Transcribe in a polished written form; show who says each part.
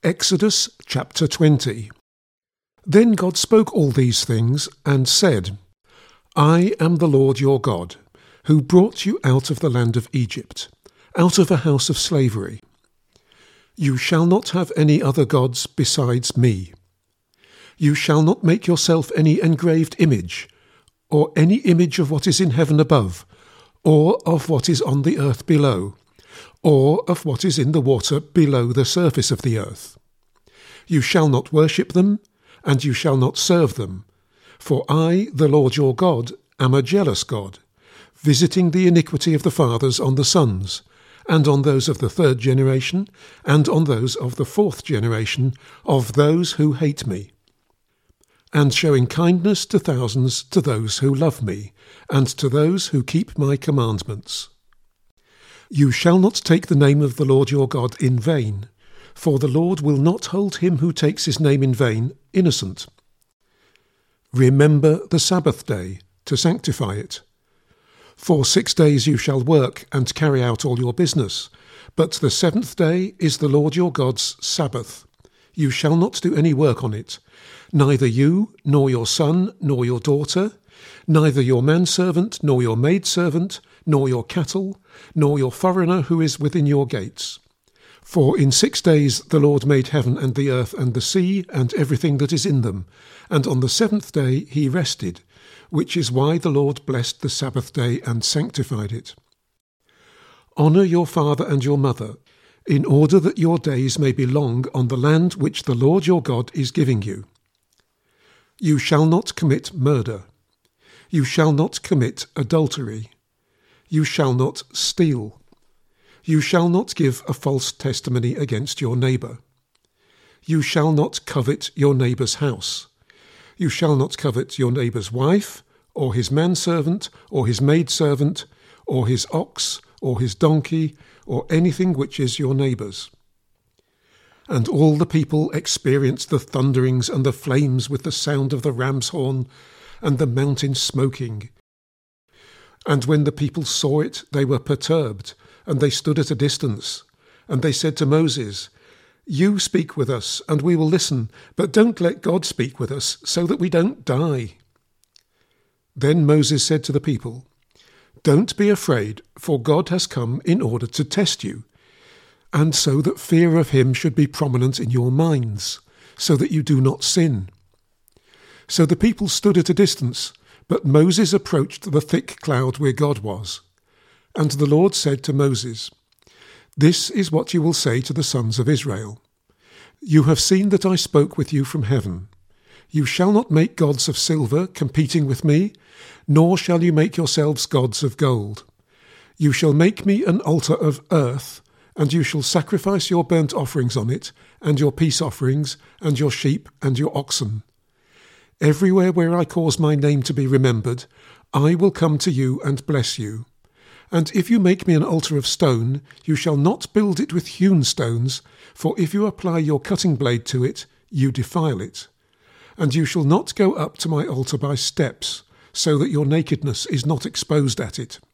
Speaker 1: Exodus chapter 20. Then God spoke all these things and said, I am the Lord your God, who brought you out of the land of Egypt, out of a house of slavery. You shall not have any other gods besides me. You shall not make yourself any engraved image, or any image of what is in heaven above, or of what is on the earth below, or of what is in the water below the surface of the earth. You shall not worship them, and you shall not serve them. For I, the Lord your God, am a jealous God, visiting the iniquity of the fathers on the sons, and on those of the 3rd generation, and on those of the 4th generation, of those who hate me, and showing kindness to thousands to those who love me, and to those who keep my commandments. You shall not take the name of the Lord your God in vain, for the Lord will not hold him who takes his name in vain innocent. Remember the Sabbath day, to sanctify it. For 6 days you shall work and carry out all your business, but the 7th day is the Lord your God's Sabbath. You shall not do any work on it, neither you, nor your son, nor your daughter, neither your manservant, nor your maidservant, nor your cattle, nor your foreigner who is within your gates. For in 6 days the Lord made heaven and the earth and the sea and everything that is in them, and on the 7th day he rested, which is why the Lord blessed the Sabbath day and sanctified it. Honour your father and your mother, in order that your days may be long on the land which the Lord your God is giving you. You shall not commit murder. You shall not commit adultery. You shall not steal. You shall not give a false testimony against your neighbour. You shall not covet your neighbour's house. You shall not covet your neighbour's wife, or his manservant, or his maidservant, or his ox, or his donkey, or anything which is your neighbour's. And all the people experienced the thunderings and the flames with the sound of the ram's horn, and the mountain smoking. And when the people saw it, they were perturbed, and they stood at a distance. And they said to Moses, You speak with us, and we will listen, but don't let God speak with us, so that we don't die. Then Moses said to the people, Don't be afraid, for God has come in order to test you, and so that fear of him should be prominent in your minds, so that you do not sin. So the people stood at a distance, but Moses approached the thick cloud where God was. And the Lord said to Moses, This is what you will say to the sons of Israel. You have seen that I spoke with you from heaven. You shall not make gods of silver competing with me, nor shall you make yourselves gods of gold. You shall make me an altar of earth, and you shall sacrifice your burnt offerings on it, and your peace offerings, and your sheep, and your oxen. Everywhere where I cause my name to be remembered, I will come to you and bless you. And if you make me an altar of stone, you shall not build it with hewn stones, for if you apply your cutting blade to it, you defile it. And you shall not go up to my altar by steps, so that your nakedness is not exposed at it.